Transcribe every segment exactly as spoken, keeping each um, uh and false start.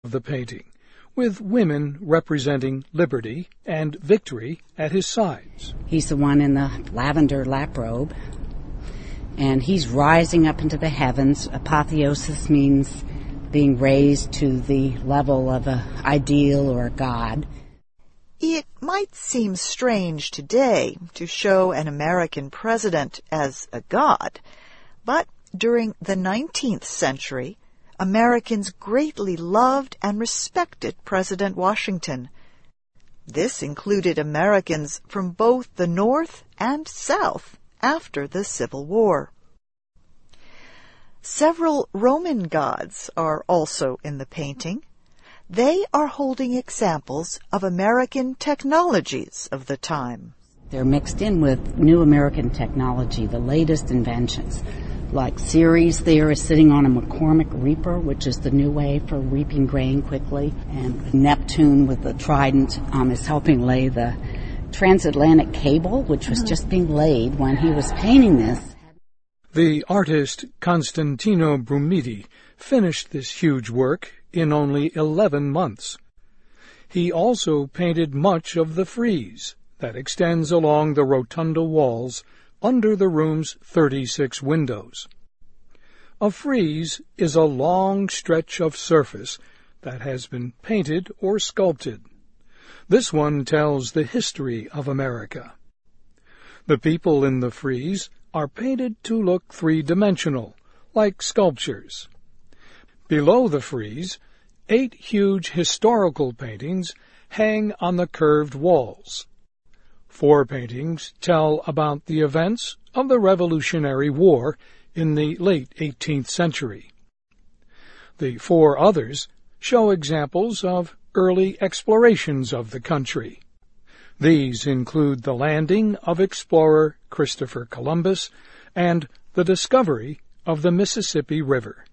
of the painting, with women representing liberty and victory at his sides. He's the one in the lavender lap robe, and he's rising up into the heavens. Apotheosis means being raised to the level of an ideal or a god. It might seem strange today to show an American president as a god, but during the nineteenth century, Americans greatly loved and respected President Washington. This included Americans from both the North and South after the Civil War. Several Roman gods are also in the painting. They are holding examples of American technologies of the time. They're mixed in with new American technology, the latest inventions. Like Ceres there is sitting on a McCormick reaper, which is the new way for reaping grain quickly. And Neptune with the trident um, is helping lay the transatlantic cable, which was just being laid when he was painting this. The artist Constantino Brumidi finished this huge work in only eleven months. He also painted much of the frieze that extends along the rotunda walls under the room's thirty-six windows. A frieze is a long stretch of surface that has been painted or sculpted. This one tells the history of America. The people in the frieze are painted to look three-dimensional, like sculptures. Below the frieze, eight huge historical paintings hang on the curved walls. Four paintings tell about the events of the Revolutionary War in the late eighteenth century. The four others show examples of early explorations of the country. These include the landing of explorer Christopher Columbus and the discovery of the Mississippi River.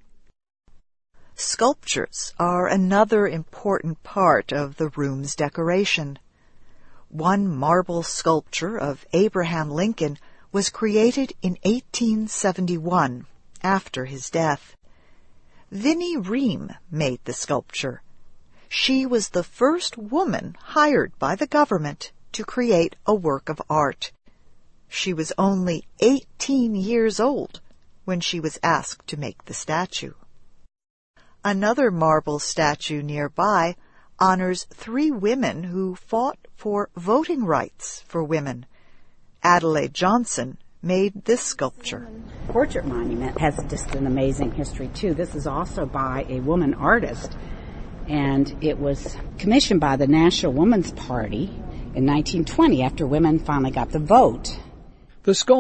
Sculptures are another important part of the room's decoration. One marble sculpture of Abraham Lincoln was created in eighteen seventy-one, after his death. Vinnie Ream made the sculpture. She was the first woman hired by the government to create a work of art. She was only eighteen years old when she was asked to make the statue. Another marble statue nearby honors three women who fought for voting rights for women. Adelaide Johnson made this sculpture. Portrait monument has just an amazing history, too. This is also by a woman artist, and it was commissioned by the National Woman's Party in nineteen twenty after women finally got the vote. The sculpture